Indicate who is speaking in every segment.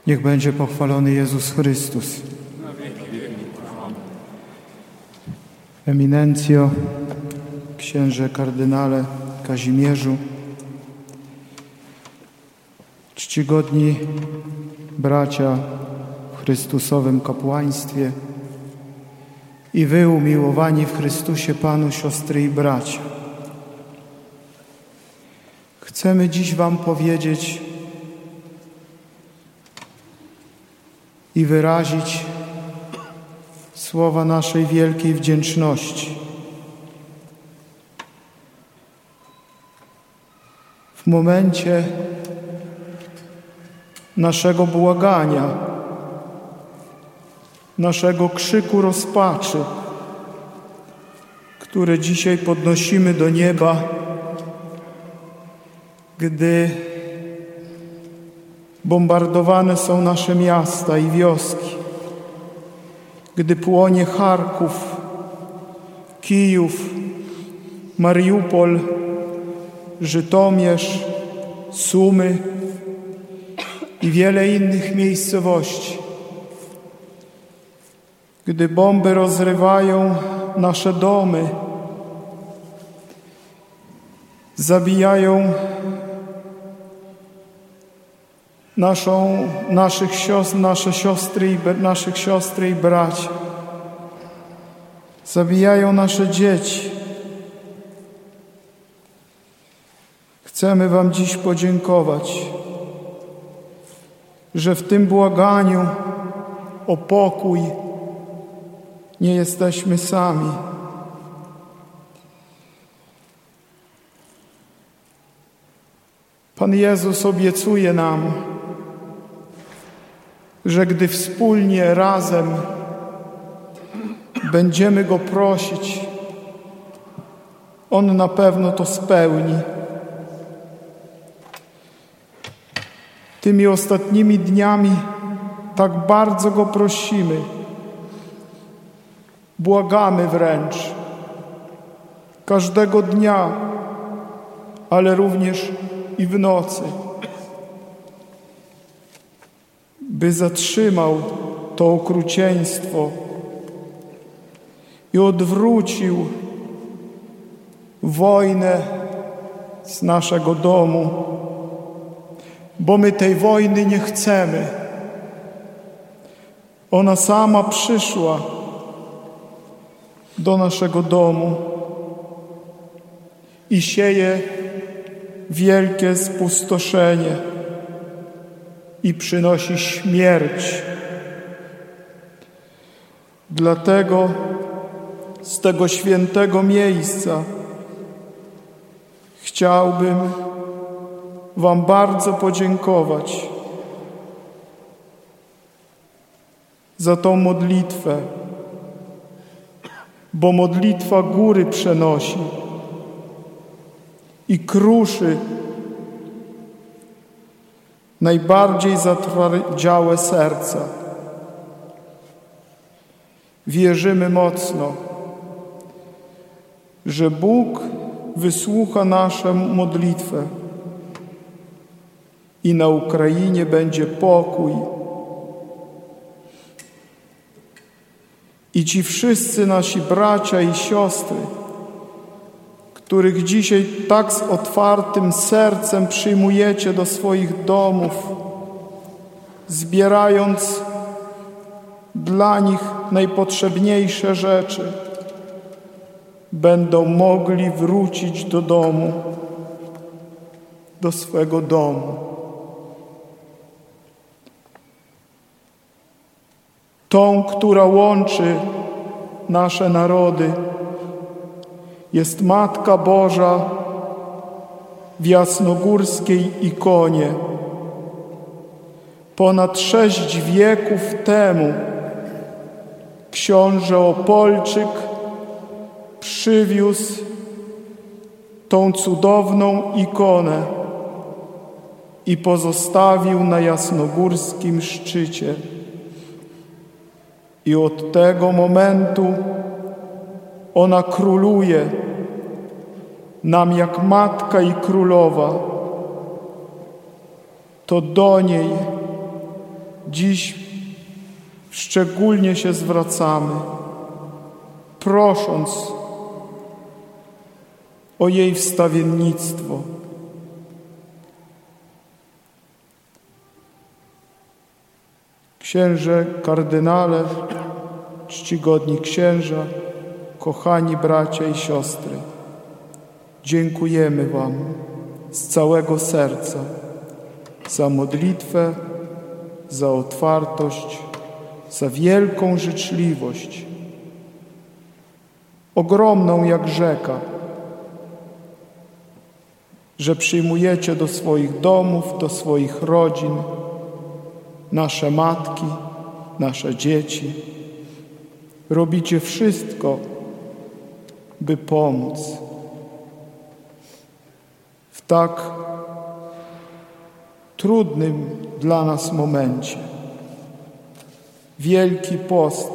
Speaker 1: Niech będzie pochwalony Jezus Chrystus. Eminencjo, księże kardynale Kazimierzu, czcigodni bracia w Chrystusowym kapłaństwie i wy, umiłowani w Chrystusie Panu, siostry i bracia. Chcemy dziś wam powiedzieć i wyrazić słowa naszej wielkiej wdzięczności. W momencie naszego błagania, naszego krzyku rozpaczy, który dzisiaj podnosimy do nieba, gdy bombardowane są nasze miasta i wioski, gdy płonie Charków, Kijów, Mariupol, Żytomierz, Sumy i wiele innych miejscowości. Gdy bomby rozrywają nasze domy, zabijają naszych siostry i bracia, zabijają nasze dzieci. Chcemy wam dziś podziękować, że w tym błaganiu o pokój nie jesteśmy sami. Pan Jezus obiecuje nam, że gdy wspólnie, razem będziemy Go prosić, On na pewno to spełni. Tymi ostatnimi dniami tak bardzo Go prosimy, błagamy wręcz każdego dnia, ale również i w nocy, by zatrzymał to okrucieństwo i odwrócił wojnę z naszego domu, bo my tej wojny nie chcemy. Ona sama przyszła do naszego domu i sieje wielkie spustoszenie i przynosi śmierć. Dlatego z tego świętego miejsca chciałbym wam bardzo podziękować za tą modlitwę, bo modlitwa góry przenosi i kruszy najbardziej zatwardziałe serca. Wierzymy mocno, że Bóg wysłucha naszą modlitwę i na Ukrainie będzie pokój. I ci wszyscy nasi bracia i siostry, których dzisiaj tak z otwartym sercem przyjmujecie do swoich domów, zbierając dla nich najpotrzebniejsze rzeczy, będą mogli wrócić do domu, do swego domu. Tą, która łączy nasze narody, jest Matka Boża w jasnogórskiej ikonie. Ponad 6 wieków temu książę Opolczyk przywiózł tą cudowną ikonę i pozostawił na jasnogórskim szczycie. I od tego momentu ona króluje nam jak Matka i Królowa. To do niej dziś szczególnie się zwracamy, prosząc o jej wstawiennictwo. Księże kardynale, czcigodni księża, kochani bracia i siostry, dziękujemy Wam z całego serca za modlitwę, za otwartość, za wielką życzliwość, ogromną jak rzeka, że przyjmujecie do swoich domów, do swoich rodzin nasze matki, nasze dzieci. Robicie wszystko, by pomóc w tak trudnym dla nas momencie. Wielki Post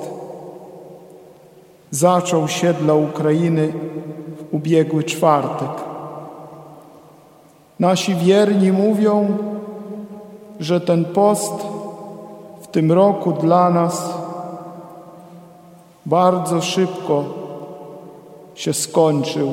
Speaker 1: zaczął się dla Ukrainy w ubiegły czwartek. Nasi wierni mówią, że ten post w tym roku dla nas bardzo szybko się skończył,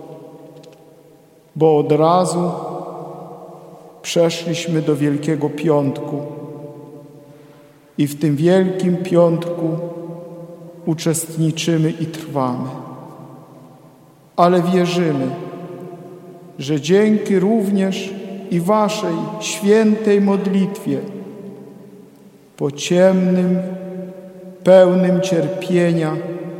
Speaker 1: bo od razu przeszliśmy do Wielkiego Piątku i w tym Wielkim Piątku uczestniczymy i trwamy. Ale wierzymy, że dzięki również i Waszej świętej modlitwie po ciemnym, pełnym cierpienia,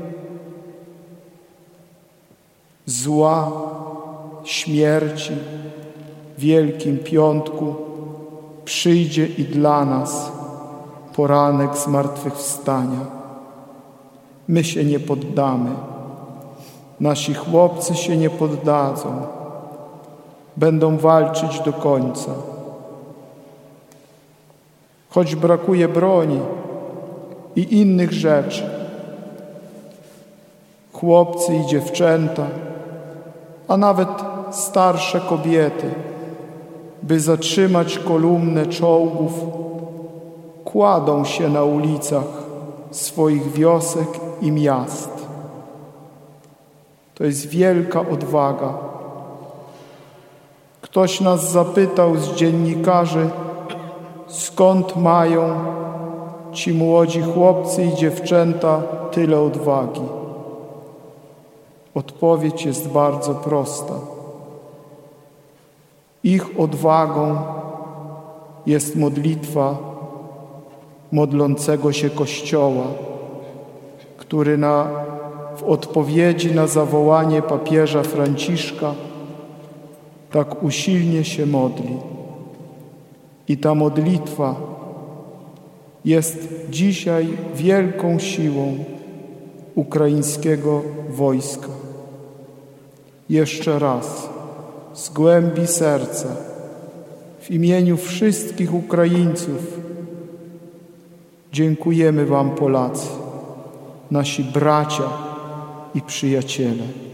Speaker 1: zła, śmierci, Wielkim Piątku przyjdzie i dla nas poranek zmartwychwstania. My się nie poddamy. Nasi chłopcy się nie poddadzą. Będą walczyć do końca. Choć brakuje broni i innych rzeczy, chłopcy i dziewczęta, a nawet starsze kobiety, by zatrzymać kolumnę czołgów, kładą się na ulicach swoich wiosek i miast. To jest wielka odwaga. Ktoś nas zapytał z dziennikarzy, skąd mają ci młodzi chłopcy i dziewczęta tyle odwagi. Odpowiedź jest bardzo prosta. Ich odwagą jest modlitwa modlącego się Kościoła, który w odpowiedzi na zawołanie papieża Franciszka tak usilnie się modli. I ta modlitwa jest dzisiaj wielką siłą ukraińskiego wojska. Jeszcze raz, z głębi serca, w imieniu wszystkich Ukraińców, dziękujemy Wam, Polacy, nasi bracia i przyjaciele.